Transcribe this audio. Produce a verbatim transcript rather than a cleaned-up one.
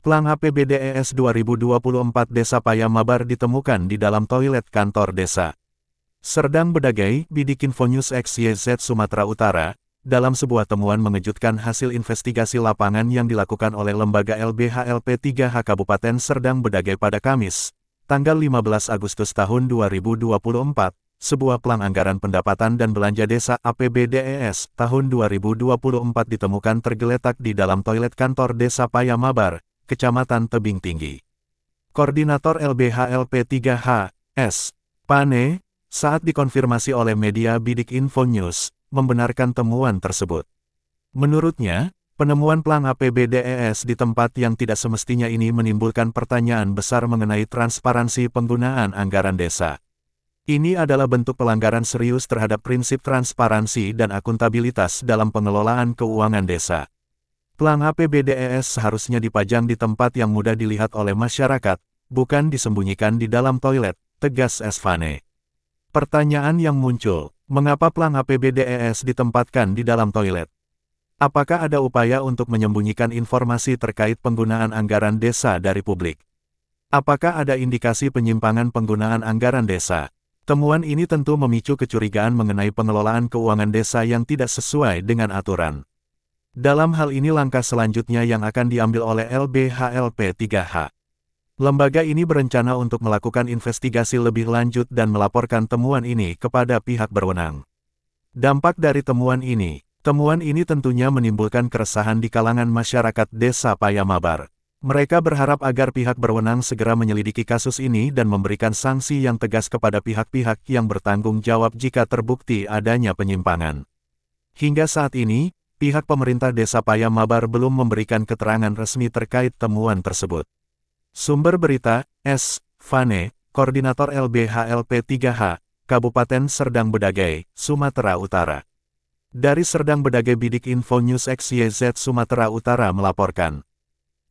Plang A P B D E S dua ribu dua puluh empat Desa Payamabar ditemukan di dalam toilet kantor desa. Serdang Bedagai, Bidik Info News X Y Z Sumatera Utara, dalam sebuah temuan mengejutkan hasil investigasi lapangan yang dilakukan oleh lembaga L B H L P tiga H Kabupaten Serdang Bedagai pada Kamis, tanggal lima belas Agustus tahun dua ribu dua puluh empat, sebuah plang anggaran pendapatan dan belanja desa A P B D E S tahun dua ribu dua puluh empat ditemukan tergeletak di dalam toilet kantor desa Payamabar, Kecamatan Tebing Tinggi. Koordinator L B H L P tiga H, S. Pane, saat dikonfirmasi oleh media Bidik Info News, membenarkan temuan tersebut. Menurutnya, penemuan plang A P B D E S di tempat yang tidak semestinya ini menimbulkan pertanyaan besar mengenai transparansi penggunaan anggaran desa. Ini adalah bentuk pelanggaran serius terhadap prinsip transparansi dan akuntabilitas dalam pengelolaan keuangan desa. Plang A P B D E S seharusnya dipajang di tempat yang mudah dilihat oleh masyarakat, bukan disembunyikan di dalam toilet, tegas S. Pane. Pertanyaan yang muncul, mengapa plang A P B D E S ditempatkan di dalam toilet? Apakah ada upaya untuk menyembunyikan informasi terkait penggunaan anggaran desa dari publik? Apakah ada indikasi penyimpangan penggunaan anggaran desa? Temuan ini tentu memicu kecurigaan mengenai pengelolaan keuangan desa yang tidak sesuai dengan aturan. Dalam hal ini langkah selanjutnya yang akan diambil oleh L B H L P tiga H. Lembaga ini berencana untuk melakukan investigasi lebih lanjut dan melaporkan temuan ini kepada pihak berwenang. Dampak dari temuan ini, temuan ini tentunya menimbulkan keresahan di kalangan masyarakat desa Payamabar. Mereka berharap agar pihak berwenang segera menyelidiki kasus ini dan memberikan sanksi yang tegas kepada pihak-pihak yang bertanggung jawab jika terbukti adanya penyimpangan. Hingga saat ini, pihak pemerintah desa Payamabar belum memberikan keterangan resmi terkait temuan tersebut. Sumber berita, S. Pane, Koordinator L B H L P tiga H, Kabupaten Serdang Bedagai, Sumatera Utara. Dari Serdang Bedagai Bidik Info News X Y Z Sumatera Utara melaporkan.